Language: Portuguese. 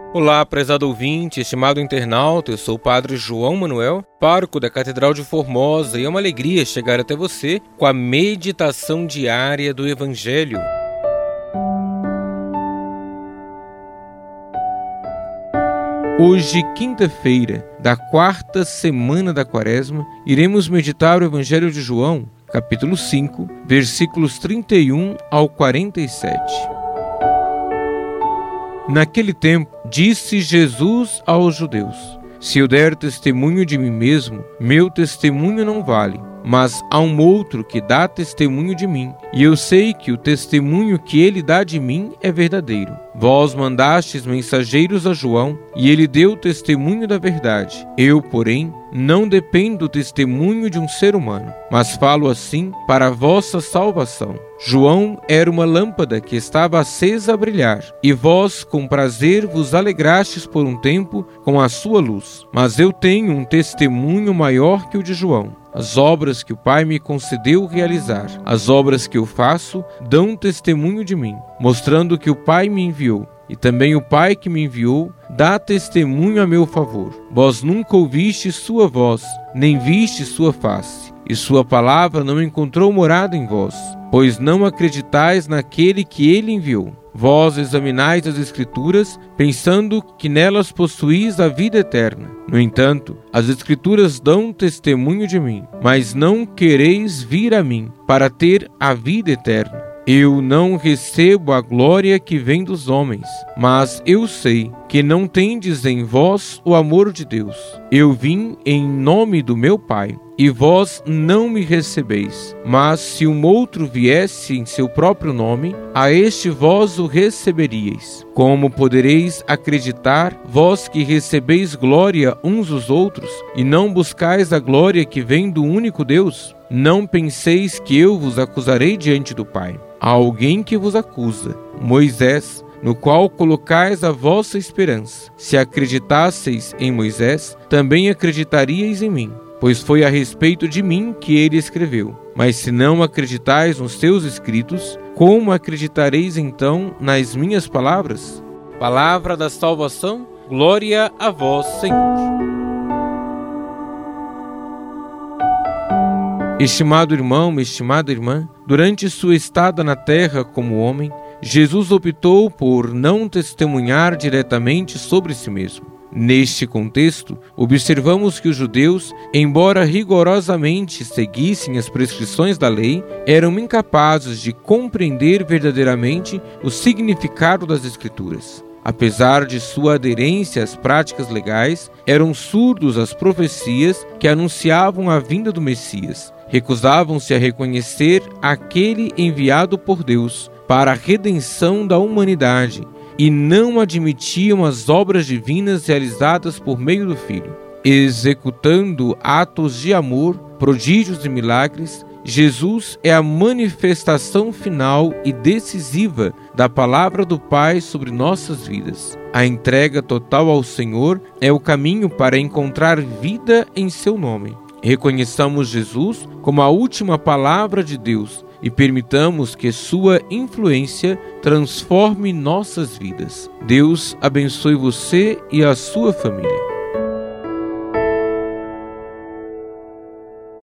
Olá, prezado ouvinte, estimado internauta, eu sou o Padre João Manuel, pároco da Catedral de Formosa, e é uma alegria chegar até você com a meditação diária do Evangelho. Hoje, quinta-feira, da quarta semana da Quaresma, iremos meditar o Evangelho de João, capítulo 5, versículos 31 ao 47. Naquele tempo, disse Jesus aos judeus: Se eu der testemunho de mim mesmo, meu testemunho não vale. Mas há um outro que dá testemunho de mim, e eu sei que o testemunho que ele dá de mim é verdadeiro. Vós mandastes mensageiros a João, e ele deu testemunho da verdade. Eu, porém, não dependo do testemunho de um ser humano, mas falo assim para a vossa salvação. João era uma lâmpada que estava acesa a brilhar, e vós com prazer vos alegrastes por um tempo com a sua luz. Mas eu tenho um testemunho maior que o de João. As obras que o Pai me concedeu realizar, as obras que eu faço, dão testemunho de mim, mostrando que o Pai me enviou. E também o Pai que me enviou dá testemunho a meu favor. Vós nunca ouvistes sua voz, nem vistes sua face, e sua palavra não encontrou morada em vós, pois não acreditais naquele que ele enviou. Vós examinais as Escrituras, pensando que nelas possuís a vida eterna. No entanto, as Escrituras dão testemunho de mim, mas não quereis vir a mim, para ter a vida eterna. Eu não recebo a glória que vem dos homens, mas eu sei que não tendes em vós o amor de Deus. Eu vim em nome do meu Pai, e vós não me recebeis. Mas se um outro viesse em seu próprio nome, a este vós o receberíeis. Como podereis acreditar, vós que recebeis glória uns dos outros, e não buscais a glória que vem do único Deus? Não penseis que eu vos acusarei diante do Pai. Há alguém que vos acusa, Moisés, no qual colocais a vossa esperança. Se acreditasseis em Moisés, também acreditaríeis em mim, pois foi a respeito de mim que ele escreveu. Mas se não acreditais nos seus escritos, como acreditareis então nas minhas palavras? Palavra da salvação, glória a vós, Senhor. Estimado irmão, estimada irmã, durante sua estada na terra como homem, Jesus optou por não testemunhar diretamente sobre si mesmo. Neste contexto, observamos que os judeus, embora rigorosamente seguissem as prescrições da lei, eram incapazes de compreender verdadeiramente o significado das Escrituras. Apesar de sua aderência às práticas legais, eram surdos às profecias que anunciavam a vinda do Messias. Recusavam-se a reconhecer aquele enviado por Deus para a redenção da humanidade e não admitiam as obras divinas realizadas por meio do Filho. Executando atos de amor, prodígios e milagres, Jesus é a manifestação final e decisiva da palavra do Pai sobre nossas vidas. A entrega total ao Senhor é o caminho para encontrar vida em seu nome. Reconheçamos Jesus como a última palavra de Deus e permitamos que sua influência transforme nossas vidas. Deus abençoe você e a sua família.